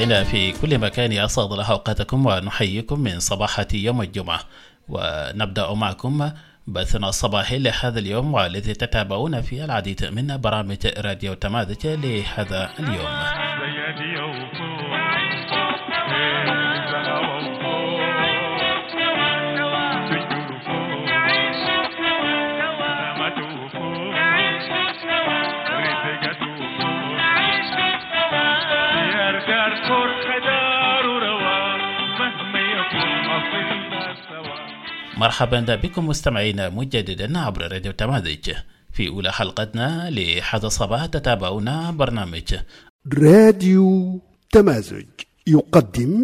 مستمعينا في كل مكان، أسعد الله أوقاتكم ونحييكم من صباحة يوم الجمعة، ونبدأ معكم بثنا الصباحي لهذا اليوم، والذي تتابعون فيه العديد من برامج راديو تمازج لهذا اليوم. مرحبا بكم مستمعينا مجددا عبر راديو تمازج. في أولى حلقتنا لهذا الصباح تتابعون برنامج راديو تمازج يقدم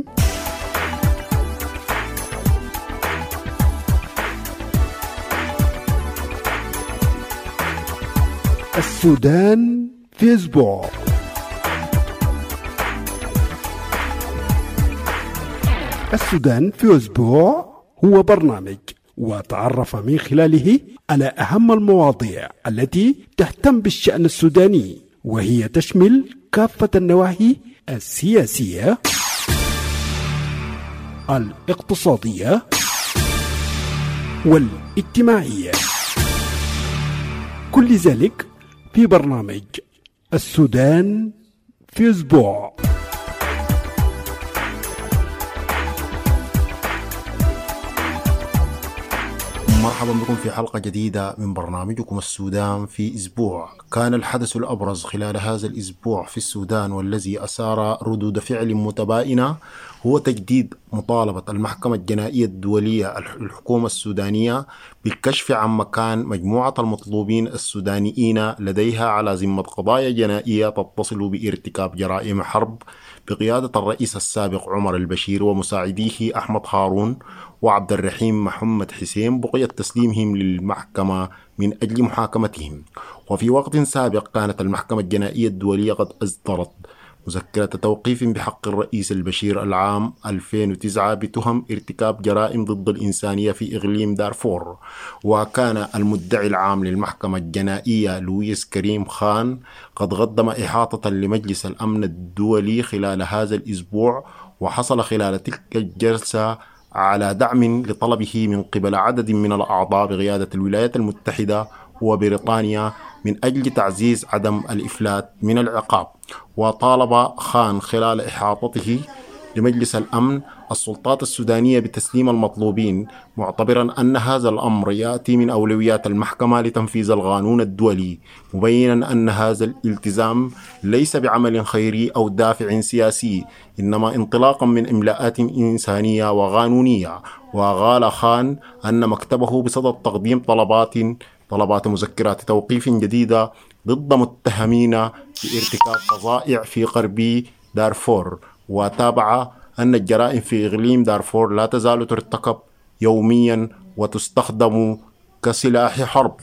السودان في أسبوع. السودان في أسبوع هو برنامج وتعرف من خلاله على أهم المواضيع التي تهتم بالشأن السوداني، وهي تشمل كافة النواحي السياسية، الاقتصادية والاجتماعية، كل ذلك في برنامج السودان في أسبوع. مرحبا بكم في حلقة جديدة من برنامجكم السودان في أسبوع. كان الحدث الأبرز خلال هذا الأسبوع في السودان والذي أثار ردود فعل متباينة هو تجديد مطالبة المحكمة الجنائية الدولية الحكومة السودانية بالكشف عن مكان مجموعة المطلوبين السودانيين لديها على ذمة قضايا جنائية تتصل بارتكاب جرائم حرب بقيادة الرئيس السابق عمر البشير ومساعديه أحمد هارون وعبد الرحيم محمد حسين، بقية تسليمهم للمحكمة من أجل محاكمتهم. وفي وقت سابق كانت المحكمة الجنائية الدولية قد أصدرت مذكرة توقيف بحق الرئيس البشير العام 2009 بتهم ارتكاب جرائم ضد الإنسانية في إقليم دارفور. وكان المدعي العام للمحكمة الجنائية لويس كريم خان قد قدم إحاطة لمجلس الأمن الدولي خلال هذا الأسبوع، وحصل خلال تلك الجلسة على دعم لطلبه من قبل عدد من الأعضاء بقيادة الولايات المتحدة وبريطانيا من أجل تعزيز عدم الإفلات من العقاب. وطالب خان خلال إحاطته لمجلس الأمن السلطات السودانية بتسليم المطلوبين، معتبرا أن هذا الأمر يأتي من أولويات المحكمة لتنفيذ القانون الدولي، مبينا أن هذا الالتزام ليس بعمل خيري أو دافع سياسي، إنما انطلاقا من إملاءات إنسانية وقانونية. وقال خان أن مكتبه بصدد تقديم طلبات مذكرات توقيف جديدة ضد متهمين بارتكاب فظائع في غرب دارفور. وتابع أن الجرائم في إقليم دارفور لا تزال ترتكب يوميا وتستخدم كسلاح حرب.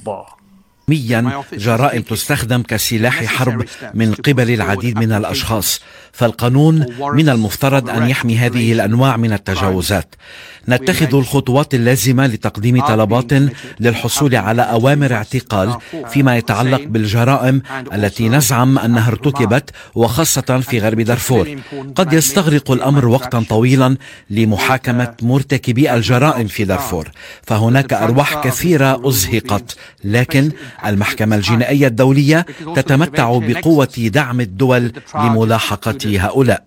جرائم تستخدم كسلاح حرب من قبل العديد من الأشخاص، فالقانون من المفترض أن يحمي هذه الأنواع من التجاوزات. نتخذ الخطوات اللازمة لتقديم طلبات للحصول على أوامر اعتقال فيما يتعلق بالجرائم التي نزعم أنها ارتكبت، وخاصة في غرب دارفور. قد يستغرق الأمر وقتا طويلا لمحاكمة مرتكبي الجرائم في دارفور، فهناك أرواح كثيرة أزهقت، لكن المحكمة الجنائية الدولية تتمتع بقوة دعم الدول لملاحقة هؤلاء.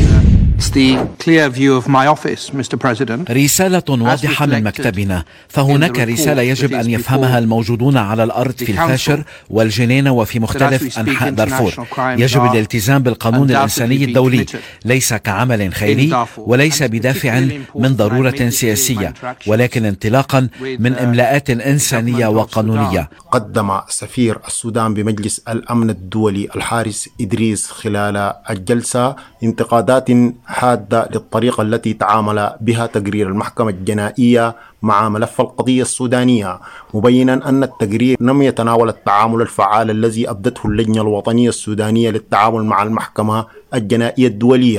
رسالة واضحة من مكتبنا، فهناك رسالة يجب أن يفهمها الموجودون على الأرض في الفاشر والجنينة وفي مختلف أنحاء دارفور. يجب الالتزام بالقانون الإنساني الدولي، ليس كعمل خيري وليس بدافع من ضرورة سياسية، ولكن انطلاقا من إملاءات إنسانية وقانونية. قدم سفير السودان بمجلس الأمن الدولي الحارس إدريس خلال الجلسة انتقادات حادة للطريقة التي تعامل بها تقرير المحكمة الجنائية مع ملف القضية السودانية، مبينا أن التقرير لم يتناول التعامل الفعال الذي أبدته اللجنة الوطنية السودانية للتعامل مع المحكمة الجنائية الدولية.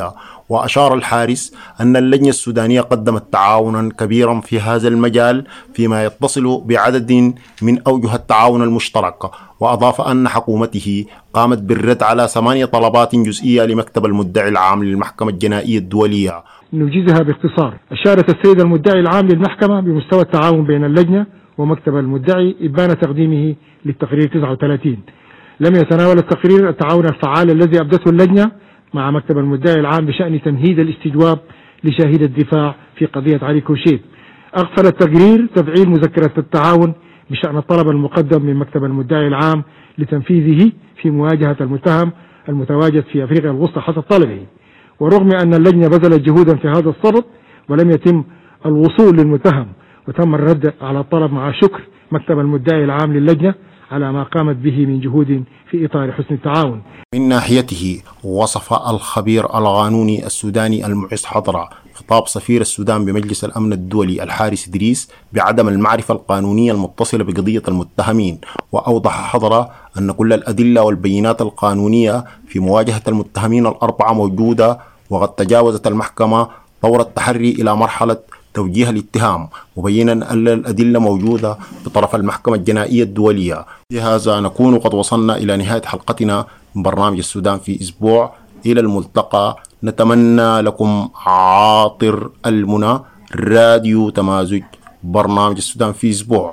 وأشار الحارس أن اللجنة السودانية قدمت تعاونا كبيرا في هذا المجال فيما يتصل بعدد من أوجه التعاون المشتركة، وأضاف أن حكومته قامت بالرد على 8 طلبات جزئية لمكتب المدعي العام للمحكمة الجنائية الدولية. نوجزها باختصار. أشارت السيد المدعي العام للمحكمة بمستوى التعاون بين اللجنة ومكتب المدعي إبان تقديمه للتقرير 39. لم يتناول التقرير التعاون الفعال الذي أبدته اللجنة مع مكتب المدعي العام بشأن تمهيد الاستجواب لشاهد الدفاع في قضية علي كوشيت. أغفل التقرير تفعيل مذكرة التعاون بشأن الطلب المقدم من مكتب المدعي العام لتنفيذه في مواجهة المتهم المتواجد في أفريقيا الوسطى حسب طلبه. ورغم أن اللجنة بذلت جهودا في هذا الصدد ولم يتم الوصول للمتهم وتم الرد على الطلب، مع شكر مكتب المدعي العام للجنة على ما قامت به من جهود في إطار حسن التعاون. من ناحيته وصف الخبير القانوني السوداني المعز حضرة خطاب سفير السودان بمجلس الأمن الدولي الحارس إدريس بعدم المعرفة القانونية المتصلة بقضية المتهمين، وأوضح حضرة أن كل الأدلة والبينات القانونية في مواجهة المتهمين الأربعة موجودة، وقد تجاوزت المحكمة طور التحري إلى مرحلة توجيه الاتهام، مبينا أن الأدلة موجودة بطرف المحكمة الجنائية الدولية. بهذا نكون قد وصلنا إلى نهاية حلقتنا من برنامج السودان في أسبوع. إلى الملتقى، نتمنى لكم عاطر المنى. راديو تمازج، برنامج السودان في أسبوع.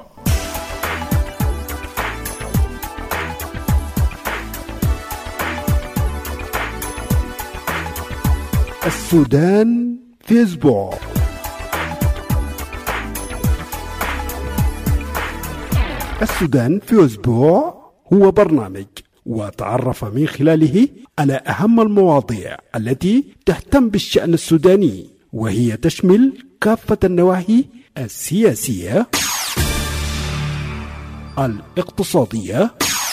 السودان في أسبوع. السودان في أسبوع هو برنامج وتعرف من خلاله على أهم المواضيع التي تهتم بالشأن السوداني، وهي تشمل كافة النواحي السياسية، الاقتصادية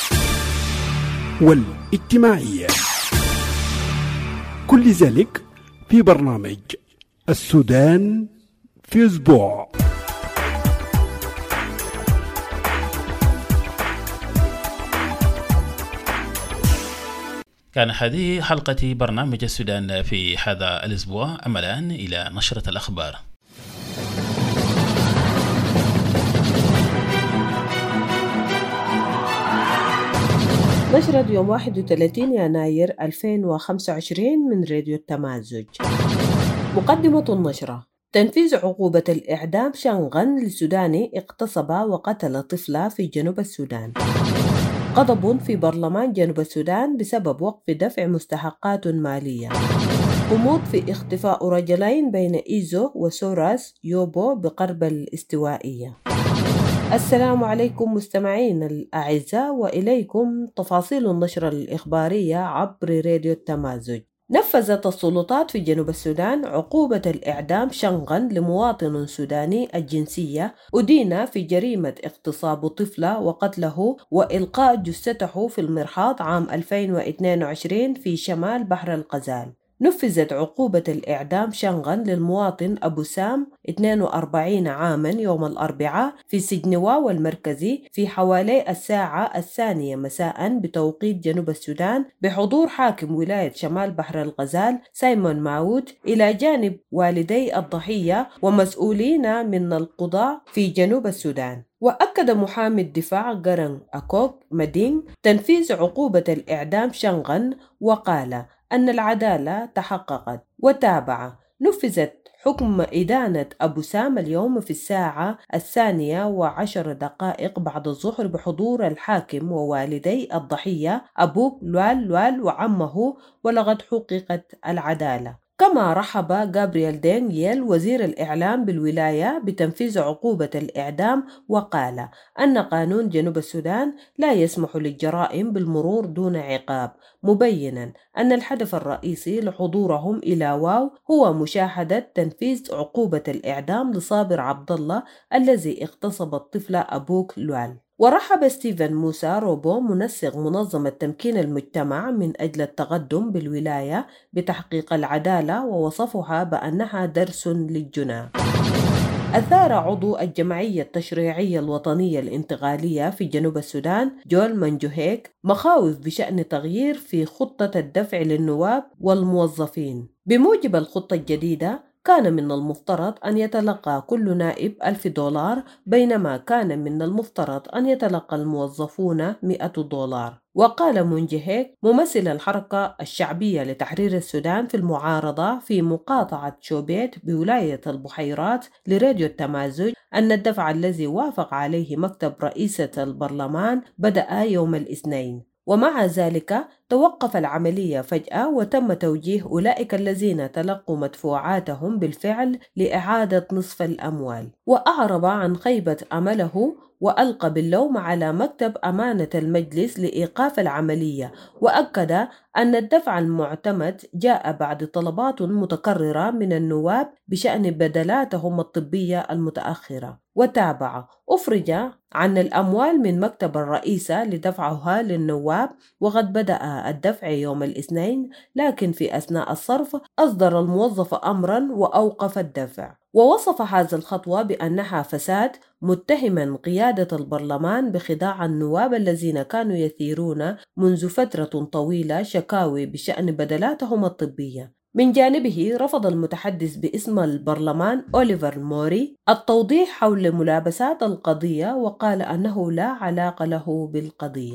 والاجتماعية، كل ذلك في برنامج السودان في أسبوع. كان هذه حلقة برنامج السودان في هذا الأسبوع. أما الآن إلى نشرة الأخبار. نشرة يوم 31 يناير 2025 من راديو التمازج. مقدمة النشرة: تنفيذ عقوبة الإعدام شنغن لسوداني اغتصب وقتل طفلة في جنوب السودان. غضب في برلمان جنوب السودان بسبب وقف دفع مستحقات مالية. غموض في اختفاء رجلين بين إيزو وسوراس يوبو بقرب الاستوائية. السلام عليكم مستمعين الأعزاء، وإليكم تفاصيل النشرة الإخبارية عبر راديو التمازج. نفذت السلطات في جنوب السودان عقوبة الإعدام شنغن لمواطن سوداني الجنسية أدين في جريمة اغتصاب طفلة وقتله وإلقاء جثته في المرحاض عام 2022 في شمال بحر الغزال. نفذت عقوبة الإعدام شنغن للمواطن أبو سام 42 عاما يوم الأربعاء في سجن واو المركزي في حوالي الساعة 2 مساء بتوقيت جنوب السودان بحضور حاكم ولاية شمال بحر الغزال سايمون ماوت إلى جانب والدي الضحية ومسؤولين من القضاء في جنوب السودان. وأكد محامي الدفاع قرن أكوك مدين تنفيذ عقوبة الإعدام شنغن وقال أن العدالة تحققت. وتابع: نفذت حكم إدانة أبو سام اليوم في الساعة 2:10 بعد الظهر بحضور الحاكم ووالدي الضحية أبوك لوال وعمه، ولقد حققت العدالة. كما رحب غابرييل دينغيل وزير الإعلام بالولاية بتنفيذ عقوبة الإعدام، وقال أن قانون جنوب السودان لا يسمح للجرائم بالمرور دون عقاب، مبينا أن الهدف الرئيسي لحضورهم إلى واو هو مشاهدة تنفيذ عقوبة الإعدام لصابر عبد الله الذي اغتصب الطفل أبوك لوال. ورحب ستيفن موسى روبو منسق منظمة تمكين المجتمع من أجل التقدم بالولاية بتحقيق العدالة، ووصفها بأنها درس للجنى. أثار عضو الجمعية التشريعية الوطنية الانتقالية في جنوب السودان جول منجوهيك مخاوف بشأن تغيير في خطة الدفع للنواب والموظفين. بموجب الخطة الجديدة كان من المفترض أن يتلقى كل نائب $1000 بينما كان من المفترض أن يتلقى الموظفون $100. وقال منجهيك ممثل الحركة الشعبية لتحرير السودان في المعارضة في مقاطعة شوبيت بولاية البحيرات لراديو التمازج أن الدفع الذي وافق عليه مكتب رئيسة البرلمان بدأ يوم الاثنين، ومع ذلك توقف العملية فجأة وتم توجيه أولئك الذين تلقوا مدفوعاتهم بالفعل لإعادة نصف الأموال. وأعرب عن خيبة أمله وألقى باللوم على مكتب أمانة المجلس لإيقاف العملية، وأكد أن الدفع المعتمد جاء بعد طلبات متكررة من النواب بشأن بدلاتهم الطبية المتأخرة. وتابع أفرج عن الأموال من مكتب الرئيسة لدفعها للنواب، وقد بدأ الدفع يوم الاثنين، لكن في أثناء الصرف أصدر الموظف أمرا وأوقف الدفع. ووصف هذه الخطوة بأنها فساد، متهما قيادة البرلمان بخداع النواب الذين كانوا يثيرون منذ فترة طويلة شكاوي بشأن بدلاتهم الطبية. من جانبه رفض المتحدث باسم البرلمان أوليفر موري التوضيح حول ملابسات القضية، وقال أنه لا علاقة له بالقضية.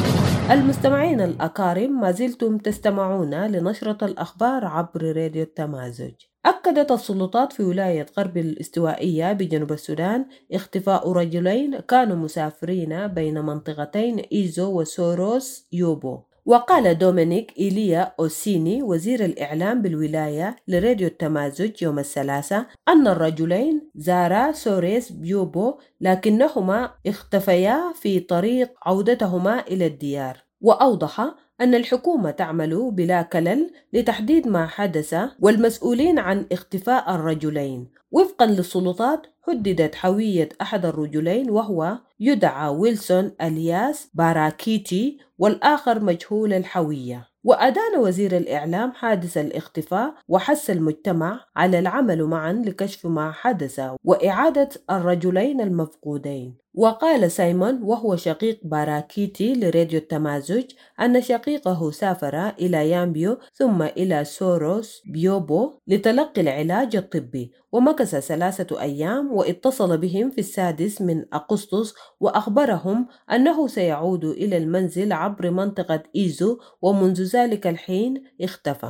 المستمعين الأكارم، ما زلتم تستمعون لنشرة الأخبار عبر راديو التمازج. أكدت السلطات في ولاية غرب الاستوائية بجنوب السودان اختفاء رجلين كانوا مسافرين بين منطقتين إيزو وسوروس يوبو. وقال دومينيك إيليا أوسيني وزير الإعلام بالولاية لراديو التمازج يوم الثلاثاء أن الرجلين زارا سوريس بيوبو لكنهما اختفيا في طريق عودتهما إلى الديار. وأوضح أن الحكومة تعمل بلا كلل لتحديد ما حدث والمسؤولين عن اختفاء الرجلين. وفقا للسلطات حددت هوية أحد الرجلين وهو يدعى ويلسون ألياس باراكيتي، والآخر مجهول الهوية. وأدان وزير الإعلام حادث الاختفاء وحث المجتمع على العمل معا لكشف ما حدث وإعادة الرجلين المفقودين. وقال سايمون وهو شقيق باراكيتي لراديو التمازج أن شقيقه سافر إلى يامبيو ثم إلى سوروس بيوبو لتلقي العلاج الطبي، ومكث 3 أيام، واتصل بهم في 6 أغسطس وأخبرهم أنه سيعود إلى المنزل عبر منطقة إيزو، ومنذ ذلك الحين اختفى.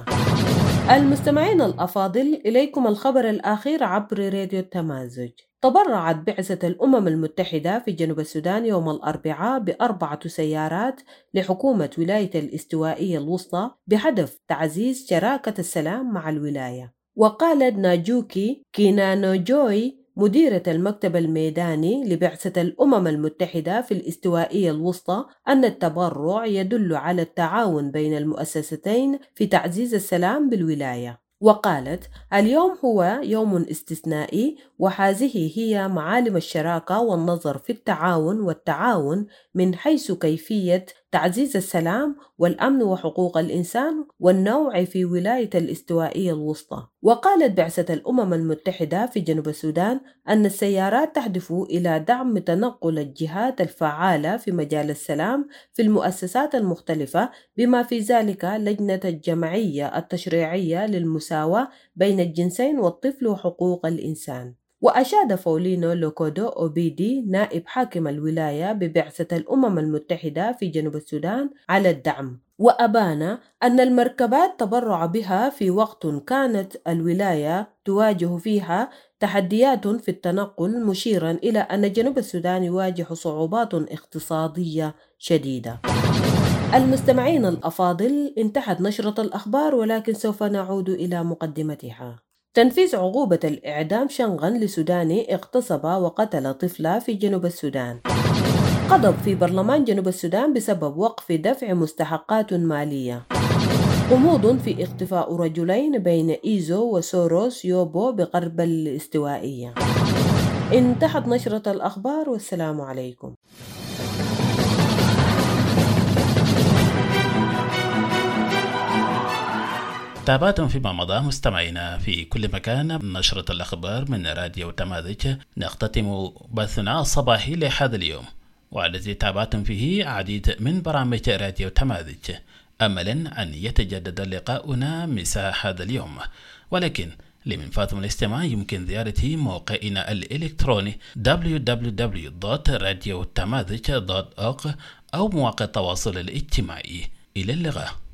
المستمعين الأفاضل، إليكم الخبر الأخير عبر راديو التمازج. تبرعت بعثة الأمم المتحدة في جنوب السودان يوم الأربعاء ب4 سيارات لحكومة ولاية الاستوائية الوسطى بهدف تعزيز شراكة السلام مع الولاية. وقالت ناجوكي كينانوجوي مديرة المكتب الميداني لبعثة الأمم المتحدة في الاستوائية الوسطى أن التبرع يدل على التعاون بين المؤسستين في تعزيز السلام بالولاية. وقالت اليوم هو يوم استثنائي، وهذه هي معالم الشراكة والنظر في التعاون من حيث كيفية تعزيز السلام والأمن وحقوق الإنسان والنوع في ولاية الاستوائية الوسطى. وقالت بعثة الأمم المتحدة في جنوب السودان أن السيارات تهدف إلى دعم تنقل الجهات الفعالة في مجال السلام في المؤسسات المختلفة، بما في ذلك لجنة الجمعية التشريعية للمساواة بين الجنسين والطفل وحقوق الإنسان. وأشاد فولينو لوكودو أوبيدي نائب حاكم الولاية ببعثة الأمم المتحدة في جنوب السودان على الدعم، وأبان أن المركبات تبرع بها في وقت كانت الولاية تواجه فيها تحديات في التنقل، مشيرا إلى أن جنوب السودان يواجه صعوبات اقتصادية شديدة. المستمعين الأفاضل، انتهت نشرة الأخبار، ولكن سوف نعود إلى مقدمتها. تنفيذ عقوبة الإعدام شنغن لسوداني اغتصب وقتل طفلة في جنوب السودان. غضب في برلمان جنوب السودان بسبب وقف دفع مستحقات مالية. غموض في اختفاء رجلين بين إيزو وسوروس يوبو بغرب الاستوائية. انتهت نشرة الأخبار، والسلام عليكم. تابعتم فيما مضى مستمعينا في كل مكان نشرة الأخبار من راديو تماذج. نختتم بثنا الصباحي لهذا اليوم والذي تابعتم فيه عديد من برامج راديو تماذج، أملا أن يتجدد لقاؤنا مساء هذا اليوم. ولكن لمن فاتم الاستماع يمكن زيارة موقعنا الإلكتروني www.radiotamazij.org أو مواقع التواصل الاجتماعي. إلى اللقاء.